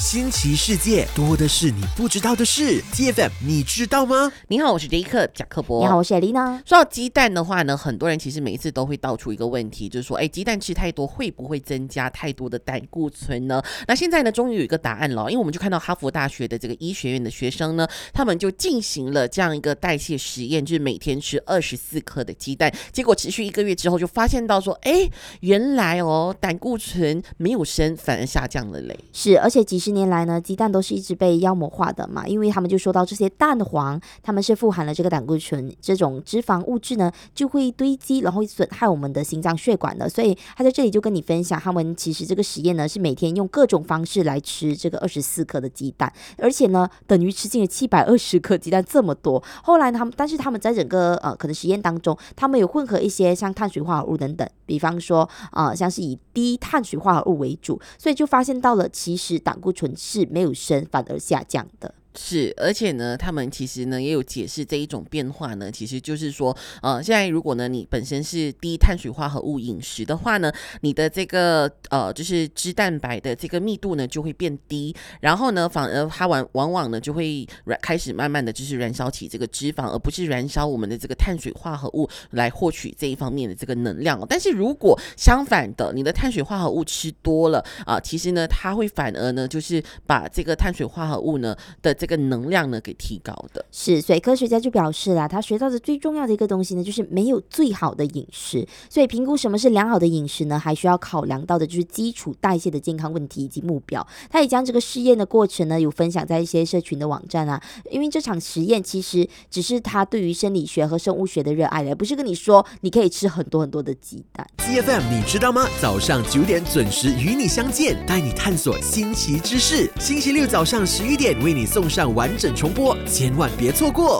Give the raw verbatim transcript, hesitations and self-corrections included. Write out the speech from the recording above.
新奇世界，多的是你不知道的事。T F M 你知道吗？ 你好，我是杰克贾克伯。 你好，我是艾丽娜。 说到鸡蛋的话呢，很多人其实每一次都会道出一个问题，就是说，哎，鸡蛋吃太多会不会增加太多的胆固醇呢？那现在呢，终于有一个答案了，因为我们就看到哈佛大学的这个医学院的学生呢，他们就进行了这样一个代谢实验，就是每天吃二十四颗的鸡蛋，结果持续一个月之后，就发现到说，哎，原来哦，胆固醇没有升，反而下降了嘞。 是，而且几十年来呢，鸡蛋都是一直被妖魔化的嘛，因为他们就说到这些蛋黄，他们是富含了这个胆固醇这种脂肪物质呢，就会堆积，然后损害我们的心脏血管的。所以他在这里就跟你分享，他们其实这个实验呢是每天用各种方式来吃这个二十四颗的鸡蛋，而且呢等于吃进了七百二十颗鸡蛋这么多。后来他们，但是他们在整个呃可能实验当中，他们有混合一些像碳水化合物等等，比方说呃像是以低碳水化合物为主，所以就发现到了其实胆固醇是没有升反而下降的。 是，而且呢，他们其实呢也有解释这一种变化呢，其实就是说，呃，现在如果呢你本身是低碳水化合物饮食的话呢，你的这个呃就是脂蛋白的这个密度呢就会变低，然后呢反而它往往往呢就会开始慢慢的就是燃烧起这个脂肪，而不是燃烧我们的这个碳水化合物来获取这一方面的这个能量哦。但是如果相反的，你的碳水化合物吃多了啊、呃，其实呢它会反而呢就是把这个碳水化合物呢的这个能量呢给提高的。 是，所以科学家就表示啦，他学到的最重要的一个东西呢，就是没有最好的饮食。所以评估什么是良好的饮食呢，还需要考量到的就是基础代谢的健康问题以及目标。他也将这个试验的过程呢，有分享在一些社群的网站啊。因为这场实验其实只是他对于生理学和生物学的热爱了，不是跟你说你可以吃很多很多的鸡蛋。 T F M 你知道吗？早上九点准时与你相见，带你探索新奇知识。星期六早上十一点为你送上完整重播，千万别错过。